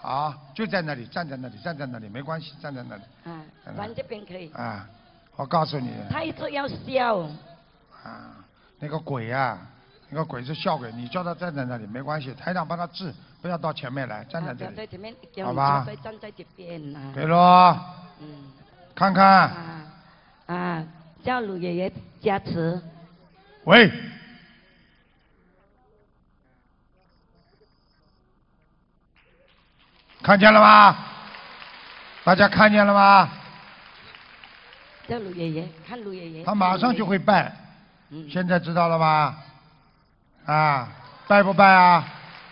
好，就在那里，站在那里，站在那里，没关系，站在那里。 啊，站这边可以。 啊，我告诉你。 他一直要笑。 啊，那个鬼啊，那个鬼是笑鬼，你叫他站在那里没关系，台长帮他治，不要到前面来，站在这里。 在前面， 好吧。 站在这边啊。 对喽。 嗯。 看看。 叫鲁爷爷加持。 喂。看见了吗？大家看见了吗？ 叫鲁爷爷，看鲁爷爷。 他马上就会拜。现在知道了吗？啊，拜不拜啊？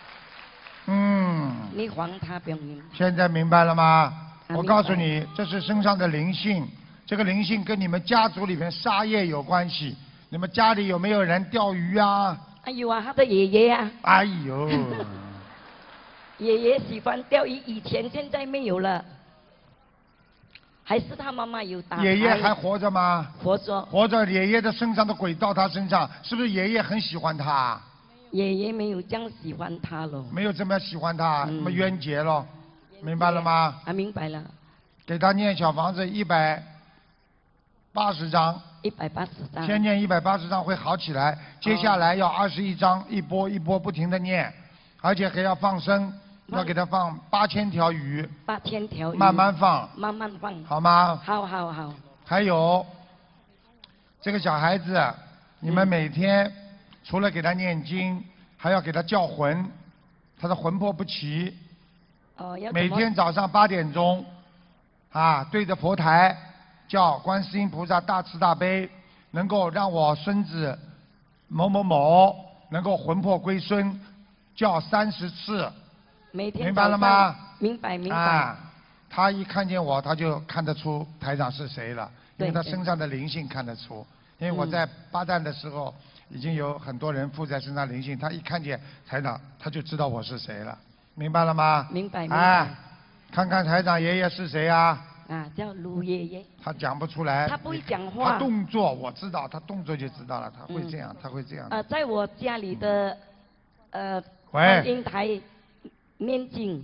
你还他不用。 现在明白了吗？我告诉你，这是身上的灵性，这个灵性跟你们家族里面杀业有关系。你们家里有没有人钓鱼啊？ 哎呦啊，他的爷爷啊。 哎呦。 爷爷喜欢钓鱼，以前现在没有了。还是他妈妈有打。 爷爷还活着吗？ 活着。 活着，爷爷的身上的鬼到他身上，是不是爷爷很喜欢他？ 爷爷没有这样喜欢他了。 没有这么喜欢他，那么冤结了，明白了吗？ 明白了。 给他念小房子180张。 180张。 先念180张会好起来，接下来要21张，一波一波不停的念，而且还要放生。要给他放8000条鱼 ，8000条鱼， 慢慢放， 慢慢放， 好吗？ 好。 还有这个小孩子，你们每天除了给他念经，还要给他叫魂，他的魂魄不齐。每天早上8点钟，对着佛台叫观世音菩萨大慈大悲，能够让我孙子某某某能够魂魄归孙，叫30次。 每天明白了吗？ 明白。 他一看见我，他就看得出台长是谁了，因为他身上的灵性看得出。因为我在巴旦的时候，已经有很多人附在身上灵性，他一看见台长，他就知道我是谁了，明白了吗？ 明白。 看看台长爷爷是谁啊？ 叫卢爷爷。 他讲不出来。 他不会讲话。 他动作我知道，他动作就知道了，他会这样，他会这样。 在我家里的观音台。念经，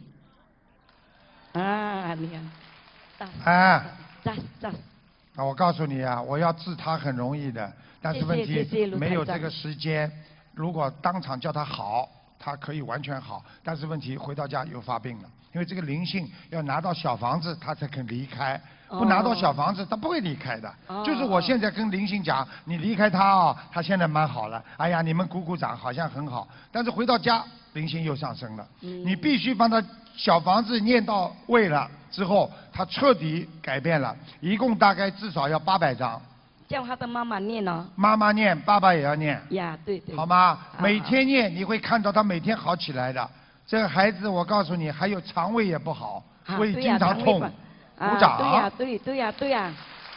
你看， 我告诉你啊，我要治他很容易的，但是问题没有这个时间。如果当场叫他好，他可以完全好，但是问题回到家又发病了，因为这个灵性要拿到小房子，他才肯离开。不拿到小房子，他不会离开的。就是我现在跟灵性讲，你离开他啊，他现在蛮好了。哎呀，你们鼓鼓掌，好像很好。但是回到家，灵性又上升了。你必须帮他小房子念到位了之后，他彻底改变了。一共大概至少要800张。 叫他的妈妈念哦。 妈妈念，爸爸也要念。 呀，对。 好吗？每天念，你会看到他每天好起来的。这个孩子，我告诉你，还有肠胃也不好，胃经常痛。鼓掌。 对呀。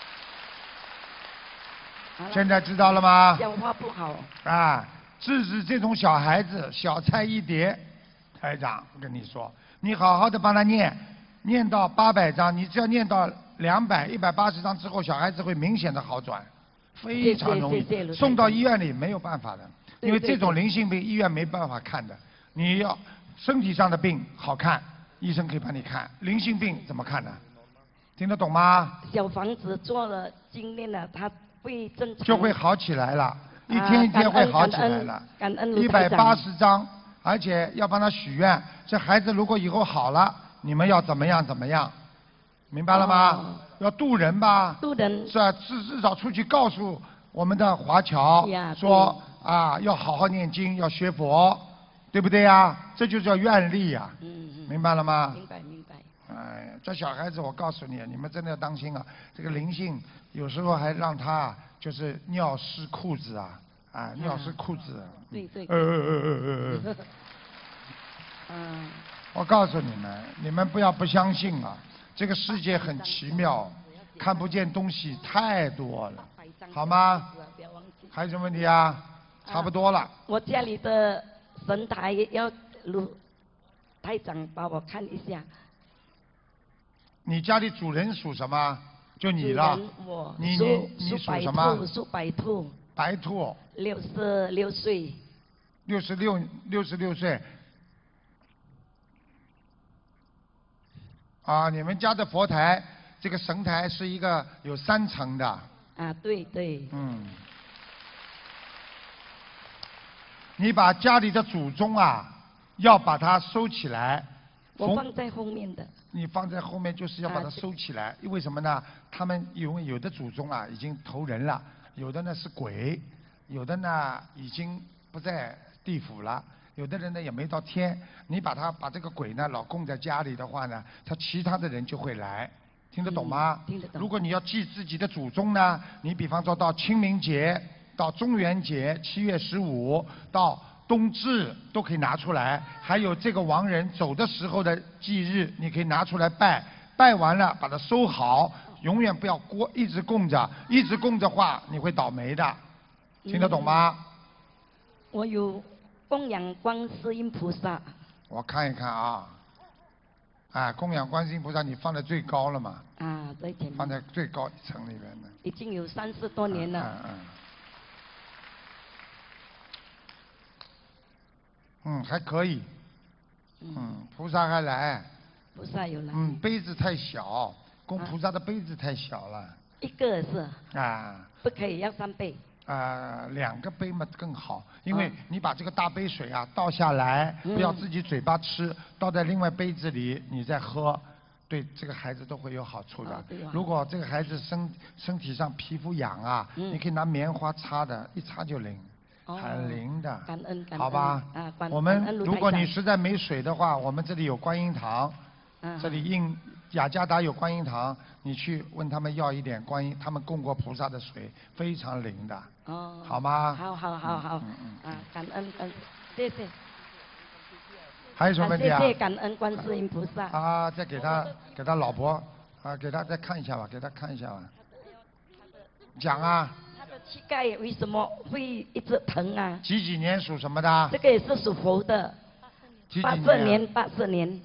现在知道了吗？ 消化不好。 制止这种小孩子，小菜一碟。台长，我跟你说，你好好的帮他念，念到800张，你只要念到200、180张之后，小孩子会明显的好转，非常容易。送到医院里没有办法的，因为这种灵性病医院没办法看的。你要身体上的病好看，医生可以帮你看；灵性病怎么看呢？听得懂吗？ 小房子做了经验了，他会正常。 就会好起来了，一天一天会好起来了。 感恩 180张，而且要帮他许愿。这孩子如果以后好了，你们要怎么样？明白了吗？要渡人吧。 渡人。 是啊，至少出去告诉我们的华侨说要好好念经，要学佛，对不对呀？这就叫愿力呀。明白了吗？ 明白。 这小孩子，我告诉你，你们真的要当心啊！这个灵性有时候还让他就是尿湿裤子尿湿裤子。 对。 我告诉你们不要不相信啊！这个世界很奇妙，看不见东西太多了，好吗？还有什么问题啊？差不多了。 我家里的神台要台长帮我看一下。 你家里主人属什么？就你了。你属什么？ 属白兔。 白兔。 66岁。 66岁。 啊，你们家的佛台这个神台是一个有3层的。 啊，对对。 嗯。你把家里的祖宗啊，要把它收起来。 我放在后面的。 你放在后面就是要把它收起来，为什么呢？他们因为有的祖宗啊已经投人了，有的呢是鬼，有的呢已经不在地府了，有的人呢也没到天。你把这个鬼呢老供在家里的话呢，他其他的人就会来，听得懂吗？ 听得懂。 如果你要祭自己的祖宗呢，你比方说到清明节、到中元节、7月15到冬至都可以拿出来，还有这个亡人走的时候的忌日，你可以拿出来拜，拜完了把它收好，永远不要一直供着，一直供着话你会倒霉的，听得懂吗？ 我有供养观世音菩萨。 我看一看啊，供养观世音菩萨你放在最高了嘛？ 啊，在前面。 放在最高一层里面的。 已经有30多年了。 还可以。菩萨还来。 菩萨有来。 杯子太小，供菩萨的杯子太小了。 一个是。不可以，要3杯。 2个杯嘛更好，因为你把这个大杯水啊倒下来，不要自己嘴巴吃，倒在另外杯子里你再喝，对这个孩子都会有好处的。如果这个孩子身体上皮肤痒啊，你可以拿棉花擦的，一擦就灵。很灵的， 感恩， 好吧？我们如果你实在没水的话，我们这里有观音堂，这里雅加达有观音堂，你去问他们要一点观音，他们供过菩萨的水，非常灵的，好吗？ 好，感恩，谢谢。 还有什么问题啊？ 谢谢感恩观世音菩萨。 再给他老婆给他再看一下吧，给他看一下吧。讲啊。 膝盖为什么会一直疼啊？ 几年属什么的？ 这个也是属猴的。84年。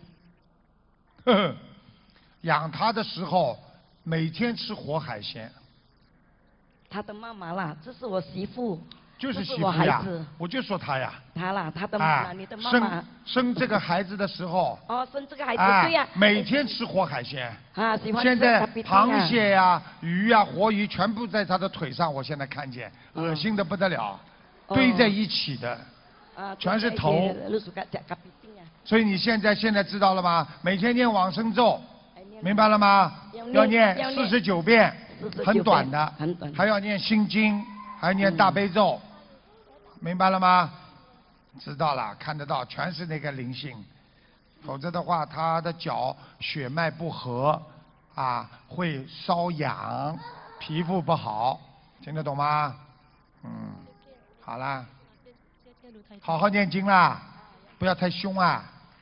养他的时候，每天吃活海鲜。 他的妈妈啦，这是我媳妇。 就是媳妇呀，我就说他呀。 他啦，他的妈妈，你的妈妈。 生这个孩子的时候。 生这个孩子对呀。 每天吃活海鲜。 喜欢吃。 现在螃蟹呀、鱼呀、活鱼全部在他的腿上，我现在看见，恶心的不得了，堆在一起的，全是头。所以你现在知道了吗？每天念往生咒，明白了吗？要念49遍，很短的，还要念心经，还要念大悲咒。明白了吗？知道了，看得到，全是那个灵性，否则的话，他的脚血脉不和，会瘙痒，皮肤不好，听得懂吗？好啦，好好念经啦，不要太凶啊。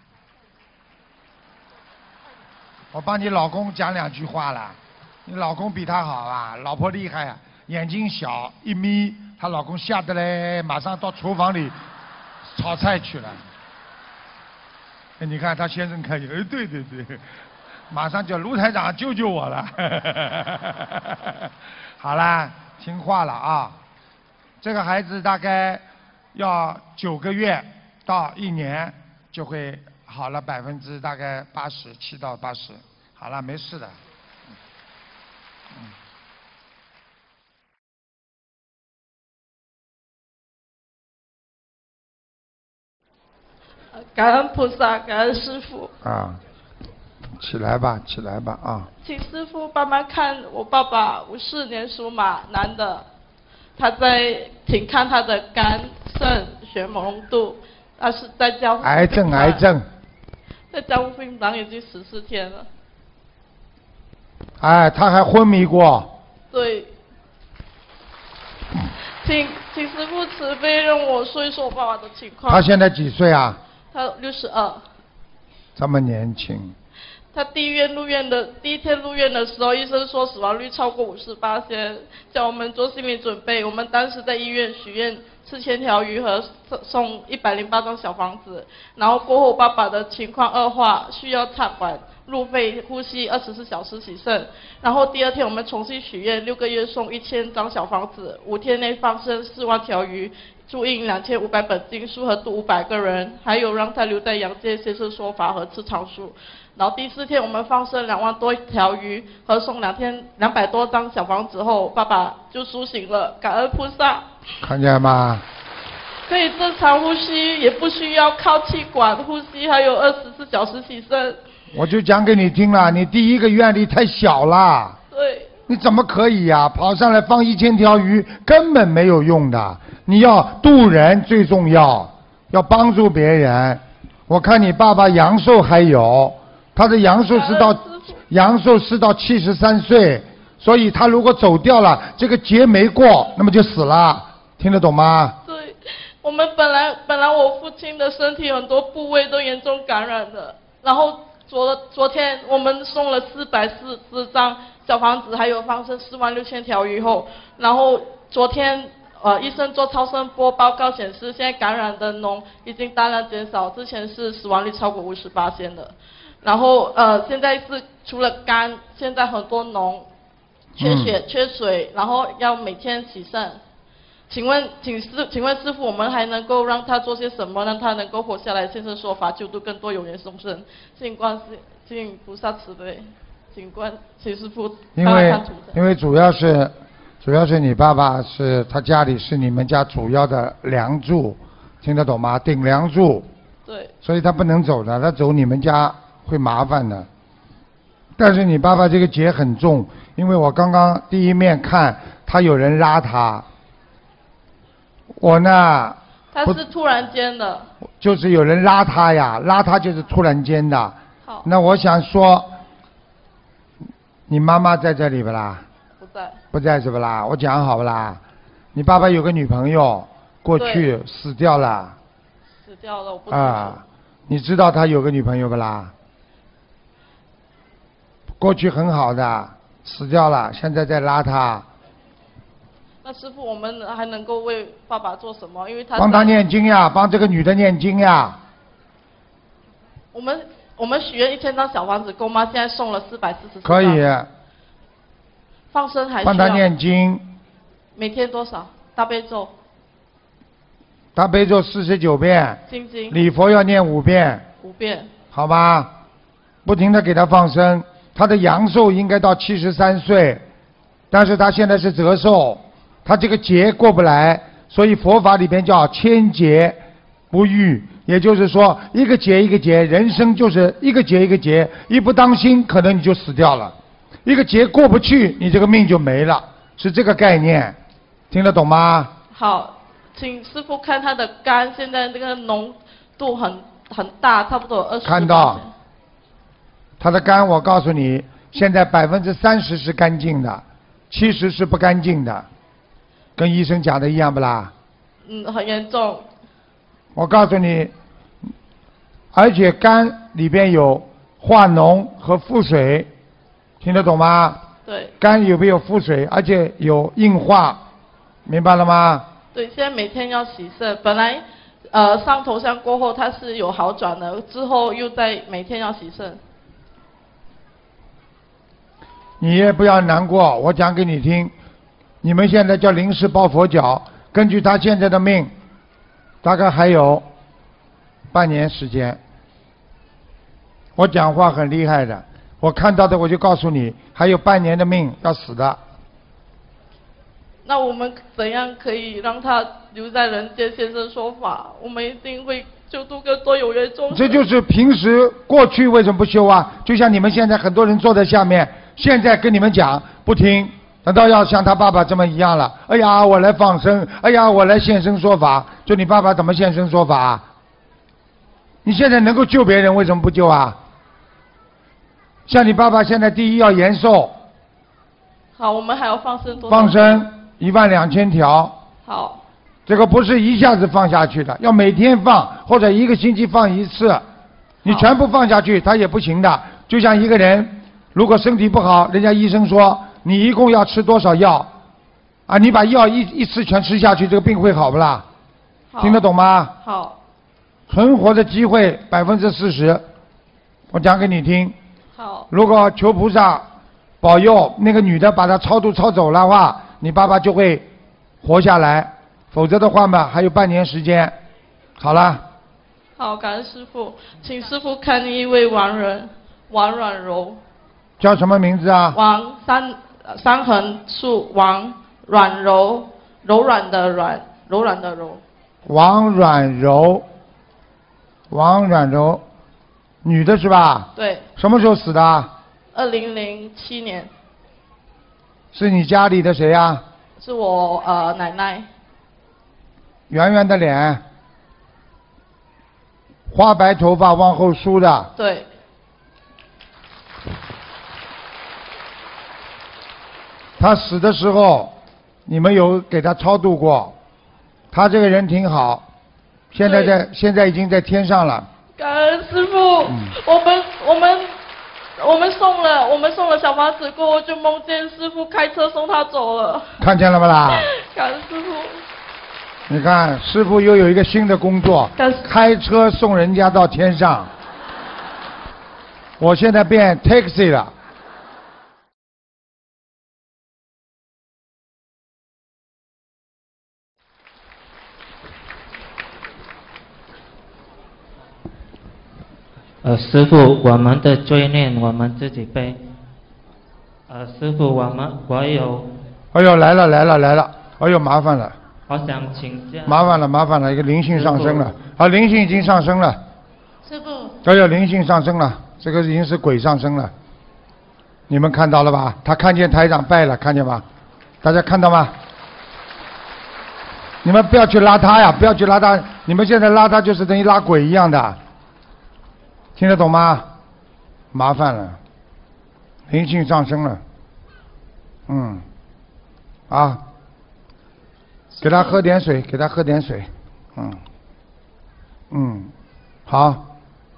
我帮你老公讲2句话了，你老公比他好啊，老婆厉害啊，眼睛小1米。她老公吓得嘞，马上到厨房里炒菜去了。你看她先生开心，对，马上叫卢台长救救我了。好啦，听话了啊。这个孩子大概要9个月到1年就会好了，大概87%到80%，好了，没事的。 感恩菩萨，感恩师父。 起来吧啊！ 请师父帮忙看我爸爸，54年属马，男的，请看他的肝、肾、血浓度，他是在交癌症， 在加护病房已经14天了。 他还昏迷过。 对。请师父慈悲让我说一说我爸爸的情况。 他现在几岁啊？ 他62。 这么年轻。 他第一天入院的时候，医生说死亡率超过58%，叫我们做心理准备。我们当时在医院许愿吃千条鱼和送108张小房子，然后过后爸爸的情况恶化，需要插管。 路费、呼吸24小时洗肾。然后第二天我们重新许愿，6个月送1000张小房子，5天内放生4万条鱼，注印2500本经书和度500个人，还有让他留在阳间先生说法和吃长素。然后第4天我们放生2万多条鱼和送200多张小房子后，爸爸就苏醒了，感恩菩萨。 看见吗？ 可以正常呼吸，也不需要靠气管呼吸，还有24小时洗肾。 我就讲给你听了，你第一个愿力太小了。 对。 你怎么可以呀？跑上来放1000条鱼根本没有用的。你要渡人最重要，要帮助别人。我看你爸爸阳寿还有，他的阳寿是到73岁，所以他如果走掉了，这个劫没过，那么就死了。听得懂吗？ 对，我们本来我父亲的身体很多部位都严重感染的，然后昨天我们送了440张小房子，还有放生46000条鱼后，然后昨天医生做超声波报告显示，现在感染的脓已经大量减少，之前是死亡率超过58%的，然后现在是除了肝，现在很多脓，缺血、缺水，然后要每天洗肾。请问师父，我们还能够让他做些什么，让他能够活下来，现身说法，救度更多有缘众生？请菩萨慈悲，请师父帮他看图腾。 因为主要是你爸爸是他家里是你们家主要的梁柱，听得懂吗？顶梁柱。 对。 所以他不能走的，他走你们家会麻烦的。但是你爸爸这个劫很重，因为我刚刚第一面看他有人拉他。我呢？ 他是突然间的。 就是有人拉他呀，拉他就是突然间的。 好。 那我想说，你妈妈在这里不啦？ 不在。 不在是不啦？我讲好不啦？你爸爸有个女朋友，过去死掉了。 死掉了，我不知道。 啊，你知道他有个女朋友不啦？过去很好的，死掉了，现在在拉他。 那师父，我们还能够为爸爸做什么？因为他帮他念经呀，帮这个女的念经呀。 我们许愿1000张小房子够吗？现在送了440张。 可以。 放生还需要。 帮他念经。 每天多少？大悲咒。 大悲咒49遍。 心经。 礼佛要念5遍。 5遍。 好吧，不停的给他放生，他的阳寿应该到73岁，但是他现在是折寿。他这个劫过不来，所以佛法里边叫千劫不遇，也就是说一个劫一个劫，人生就是一个劫一个劫，一不当心可能你就死掉了，一个劫过不去，你这个命就没了，是这个概念，听得懂吗？ 好，请师父看他的肝，现在这个浓度很大，差不多有20%。 看到他的肝，我告诉你，现在30%是干净的，70%是不干净的。跟医生讲的一样不啦？ 很严重。 我告诉你，而且肝里边有化脓和腹水，听得懂吗？ 对。 肝有没有腹水，而且有硬化，明白了吗？ 对，现在每天要洗肾，本来上头香过后它是有好转的，之后又在每天要洗肾。 你也不要难过，我讲给你听。你们现在叫临时抱佛脚，根据他现在的命，大概还有半年时间。我讲话很厉害的，我看到的我就告诉你，还有半年的命要死的。 那我们怎样可以让他留在人间现身说法？我们一定会救度更多有缘众生。 这就是平时过去为什么不修啊？就像你们现在很多人坐在下面，现在跟你们讲不听。难道要像他爸爸这么一样了？哎呀，我来放生，哎呀，我来现身说法。就你爸爸怎么现身说法？你现在能够救别人，为什么不救啊？像你爸爸现在第一要延寿。 好，我们还要放生多少？ 放生12000条。 好。 这个不是一下子放下去的，要每天放，或者1个星期放1次。你全部放下去，他也不行的。就像一个人，如果身体不好，人家医生说。你一共要吃多少药？啊，你把药一次全吃下去，这个病会好不啦？听得懂吗？ 好。 存活的机会40%，我讲给你听。 好。 如果求菩萨保佑那个女的把她超度超走了话，你爸爸就会活下来，否则的话嘛，还有半年时间。好了。 好，感恩师父，请师父看一位亡人王软柔。 叫什么名字啊？ 王三横竖王软柔，柔软的软，柔软的柔。 王软柔，王软柔，女的是吧？ 对。 什么时候死的 ？2007年。 是你家里的谁呀？ 是我奶奶。 圆圆的脸，花白头发往后梳的。 对。 他死的时候，你们有给他超度过。他这个人挺好，现在已经在天上了。 感恩师父，我们送了小房子过后，就梦见师父开车送他走了。 看见了不啦？ 感恩师父。 你看，师父又有一个新的工作，开车送人家到天上。我现在变 taxi 了。 师父，我们的罪孽我们自己背。师父，我有。 哎呦，来了！哎呦，麻烦了。 我想请教。 麻烦了，一个灵性上升了。啊，灵性已经上升了。 师父。 哎呦，灵性上升了，这个已经是鬼上升了。你们看到了吧？他看见台长拜了，看见吗？大家看到吗？你们不要去拉他呀，不要去拉他。你们现在拉他就是等于拉鬼一样的。听得懂吗？麻烦了，灵性上升了。啊，给他喝点水，好。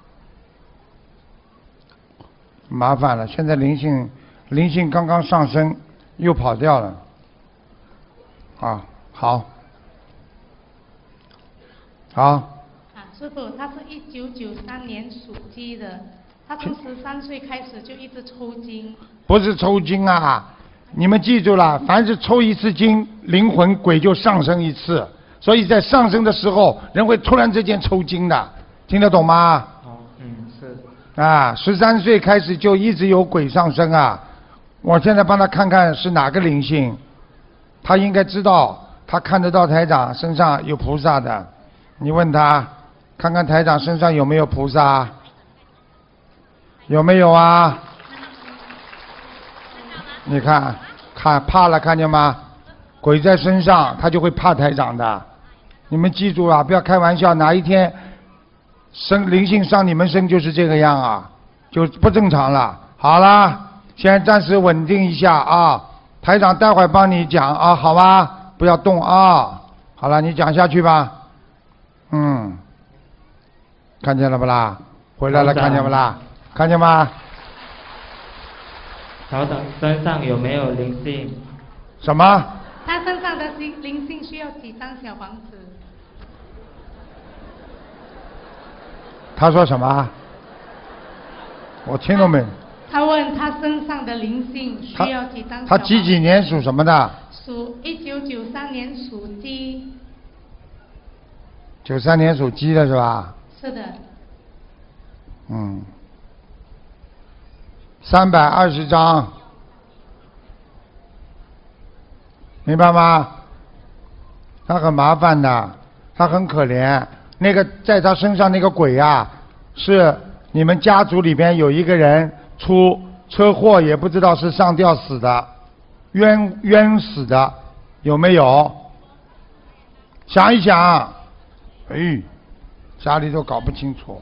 麻烦了，现在灵性刚刚上升，又跑掉了。啊，好。 师父，他是1993年属鸡的，他从13岁开始就一直抽筋。 不是抽筋啊，你们记住了，凡是抽一次筋，灵魂鬼就上升一次，所以在上升的时候，人会突然之间抽筋的，听得懂吗？是。啊，13岁开始就一直有鬼上升啊，我现在帮他看看是哪个灵性，他应该知道，他看得到台长身上有菩萨的，你问他。看看台长身上有没有菩萨？有没有啊？你看怕了，看见吗？鬼在身上，他就会怕台长的。你们记住了，不要开玩笑，哪一天灵性上你们身就是这个样啊，就不正常了。好了，现在暂时稳定一下啊，台长待会儿帮你讲啊，好吧？不要动啊。好了，你讲下去吧。看见了不啦？回来了，看见不啦？看见吗？ 台长身上有没有灵性？ 什么？ 他身上的灵性需要几张小房子？ 他说什么？我听都没。 他问他身上的灵性需要几张小房子？ 他几年属什么的？ 属1993年属鸡。 93年属鸡的是吧？ 是的。 320张，明白吗？他很麻烦的，他很可怜。那个在他身上那个鬼啊，是你们家族里边有一个人出车祸，也不知道是上吊死的，冤死的，有没有？想一想，家里都搞不清楚，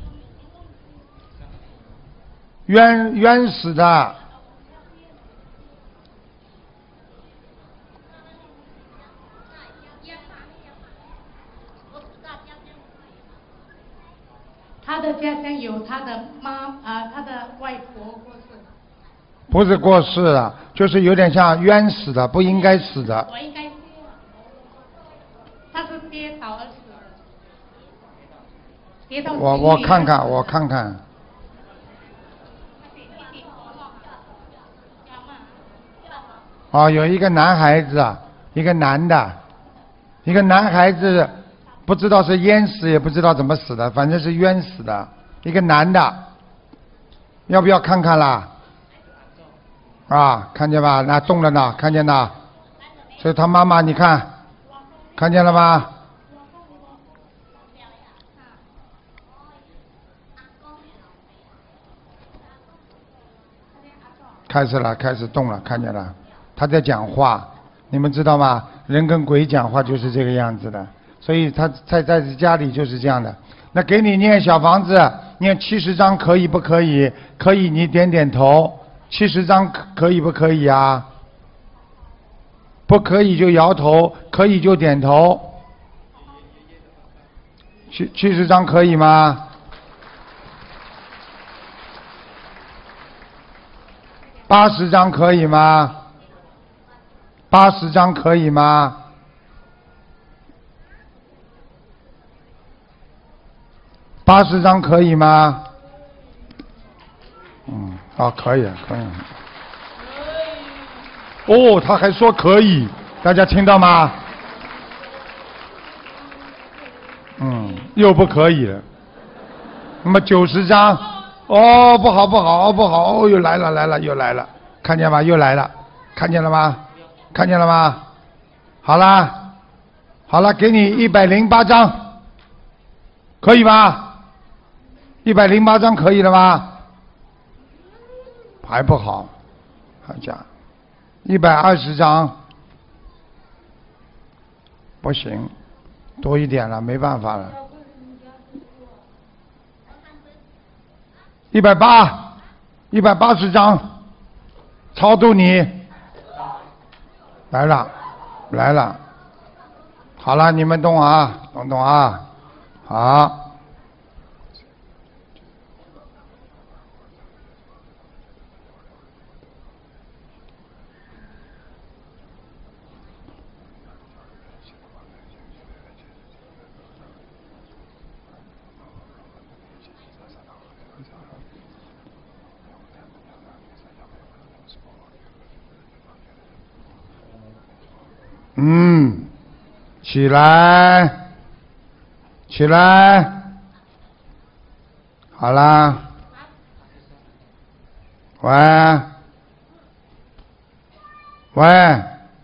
冤死的。 他的家乡有他的他的外婆过世。 不是过世了，就是有点像冤死的，不应该死的。 我应该是，他是跌倒而死的。跌到我看看。 哦，有一个男孩子，一个男的，一个男孩子，不知道是淹死也不知道怎么死的，反正是冤死的，一个男的，要不要看看啦？啊，看见吧？那动了呢，看见了。所以他妈妈，你看，看见了吗？开始了，开始动了，看见了，他在讲话，你们知道吗？人跟鬼讲话就是这个样子的，所以他在家里就是这样的。那给你念小房子，念70章可以不可以？可以，你点点头。70章可以不可以啊？不可以就摇头，可以就点头。70章可以吗？80章可以吗？80章可以吗？80章可以吗？好，可以，可以。哦，他还说可以，大家听到吗？又不可以了。那么90章，哦，不好，不好，不好，哦，又来了，来了，又来了，看见吗？又来了，看见了吗？看见了吗？好啦，好了，给你108章，可以吗？108章可以了吗？还不好，好家，120章不行，多一点了，没办法了。180章，超度你，来了，来了，好了，你们动啊，动啊，好。起来，起来，好啦，喂，喂，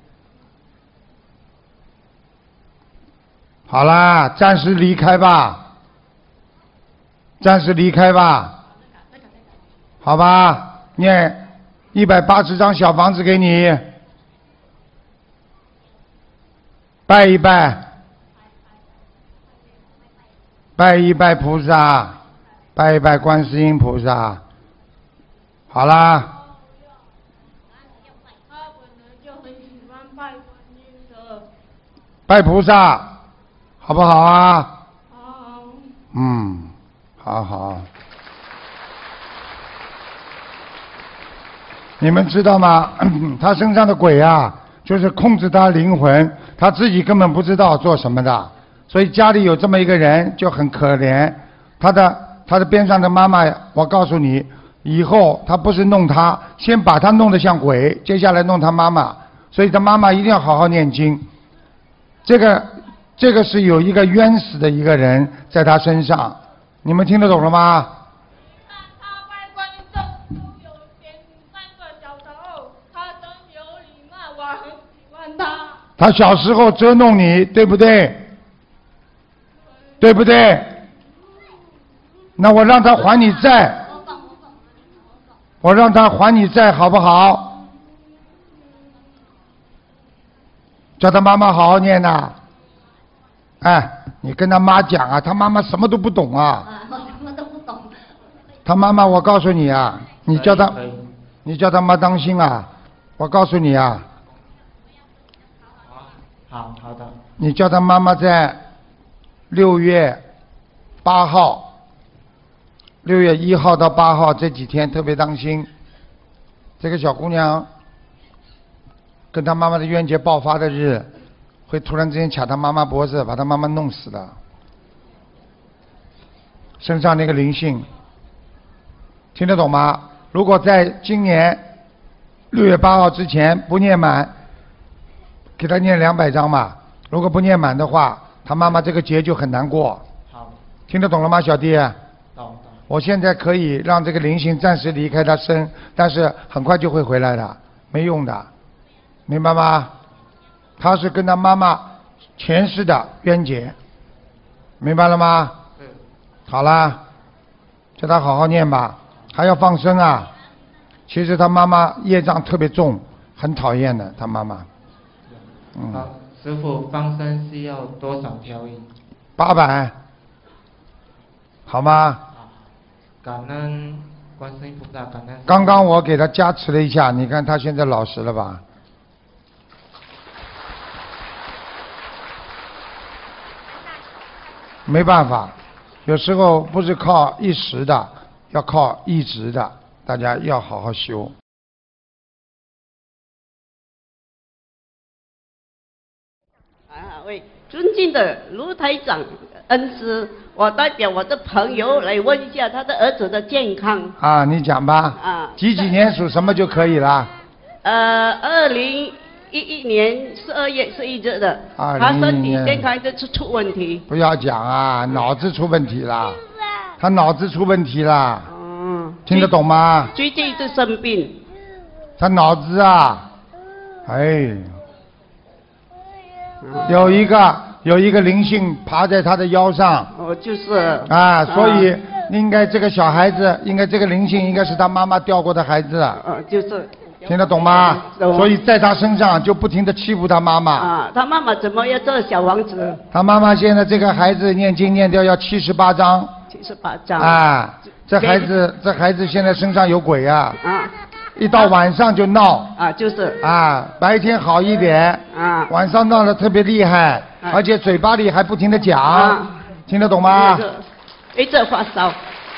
好啦，暂时离开吧，暂时离开吧，好吧，念180张小房子给你。拜一拜，拜一拜菩萨，拜一拜观世音菩萨。好啦。 他本来就很喜欢拜观音的。 拜菩萨，好不好啊？ 好。 好好。你们知道吗？他身上的鬼啊，就是控制他灵魂。他自己根本不知道做什么的，所以家里有这么一个人就很可怜。他的边上的妈妈，我告诉你，以后他不是弄他，先把他弄得像鬼，接下来弄他妈妈。所以他妈妈一定要好好念经。这个是有一个冤死的一个人在他身上，你们听得懂了吗？ 他拜观音咒都有点3个小头，他真有礼貌，我很喜欢他。 他小时候捉弄你，对不对？对不对？那我让他还你债，我让他还你债，好不好？叫他妈妈好好念呐。哎，你跟他妈讲啊，他妈妈什么都不懂啊。 我什么都不懂。 他妈妈，我告诉你啊，你叫他妈当心啊，我告诉你啊。 好的。 你叫他妈妈在6月8号、6月1号到8号这几天特别当心，这个小姑娘跟她妈妈的冤结爆发的日，会突然之间卡她妈妈脖子，把她妈妈弄死的。身上那个灵性，听得懂吗？如果在今年 6月8号之前不念满，给他念200章嘛。如果不念满的话，他妈妈这个劫就很难过。 好， 听得懂了吗，小弟？ 懂。 我现在可以让这个灵性暂时离开他身，但是很快就会回来的，没用的，明白吗？他是跟他妈妈前世的冤结，明白了吗？好啦，叫他好好念吧，还要放生啊。其实他妈妈业障特别重，很讨厌的，他妈妈。 好，师父，放生需要多少条鱼 ？800，好吗？ 感恩观世音菩萨，感恩。 刚刚我给他加持了一下，你看他现在老实了吧？没办法，有时候不是靠一时的，要靠一直的，大家要好好修。 喂，尊敬的卢台长恩师，我代表我的朋友来问一下他的儿子的健康。 啊，你讲吧。 啊。 几年属什么就可以了 ？2011年12月11日的。他身体健康就是出问题。 不要讲啊，脑子出问题了。他脑子出问题了。听得懂吗？ 最近一直生病。 他脑子啊，哎。有一个灵性爬在他的腰上。 就是啊，所以应该这个小孩子，应该这个灵性应该是他妈妈掉过的孩子。 就是听得懂吗？所以在他身上就不停地欺负他妈妈。 啊，他妈妈怎么要做小王子？ 他妈妈现在这个孩子念经念掉要78章。 78章。 啊，这孩子现在身上有鬼啊。一到晚上就闹。 就是白天好一点。晚上闹得特别厉害，而且嘴巴里还不停地讲。听得懂吗？ 一直发烧。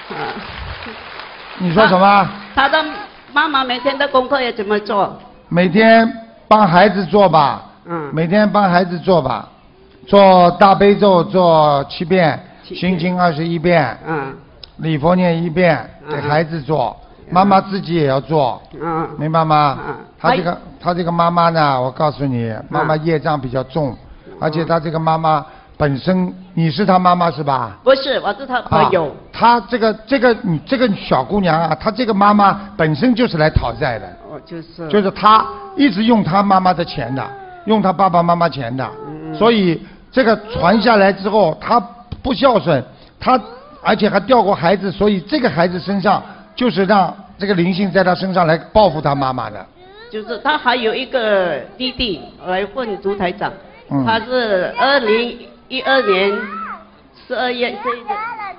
你说什么？ 他的妈妈每天的功课要怎么做？ 每天帮孩子做吧。每天帮孩子做吧，做大悲咒做7遍，心经21遍。礼佛念1遍，给孩子做。妈妈自己也要做，明白吗？他这个妈妈呢，我告诉你，妈妈业障比较重，而且他这个妈妈本身，你是他妈妈是吧？ 不是，我是他朋友。 他这个你这个小姑娘啊，她这个妈妈本身就是来讨债的。就是她一直用她妈妈的钱的，用她爸爸妈妈钱的，所以这个传下来之后，她不孝顺，她而且还掉过孩子，所以这个孩子身上。就是让这个灵性在他身上来报复他妈妈的。 就是他还有一个弟弟来问卢台长，他是2012年12月这一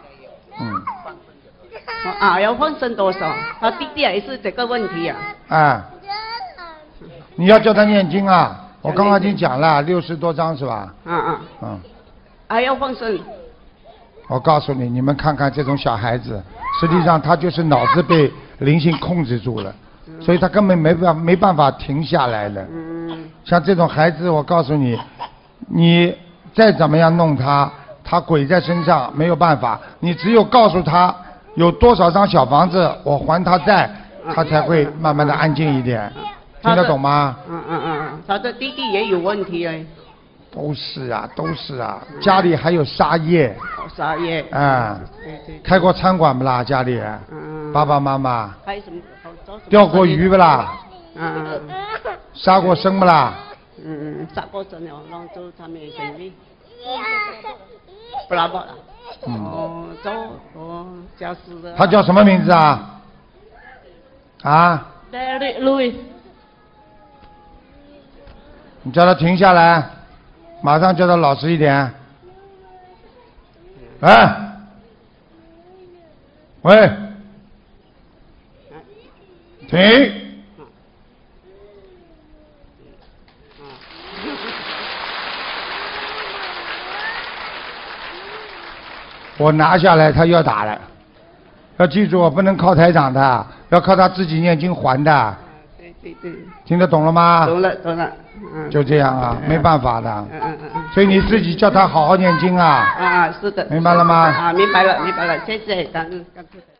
日。要放生多少？他弟弟也是这个问题啊。 你要叫他念经啊！我刚刚已经讲了60多章是吧？ 还要放生。 我告诉你，你们看看这种小孩子。实际上他就是脑子被灵性控制住了，所以他根本没办法停下来的。像这种孩子，我告诉你，你再怎么样弄他，他鬼在身上没有办法。你只有告诉他有多少张小房子，我还他债，他才会慢慢的安静一点。听得懂吗？ 他的弟弟也有问题哎。 都是啊，家里还有杀业。 杀业。 开过餐馆不啦？家里。爸爸妈妈。 开什么？ 钓过鱼不啦？杀过生不啦？ 杀过生了，然后就他们生意。不啦不啦。叫死的。 他叫什么名字啊 ？Derek Louis。 你叫他停下来。马上叫他老实一点。喂，停。我拿下来，他要打了。要记住，我不能靠台长的，要靠他自己念经还的。 对。 听得懂了吗？ 懂了。 就这样啊，没办法的。所以你自己叫他好好念经啊。 是的。 明白了吗？ 明白了，谢谢，感恩。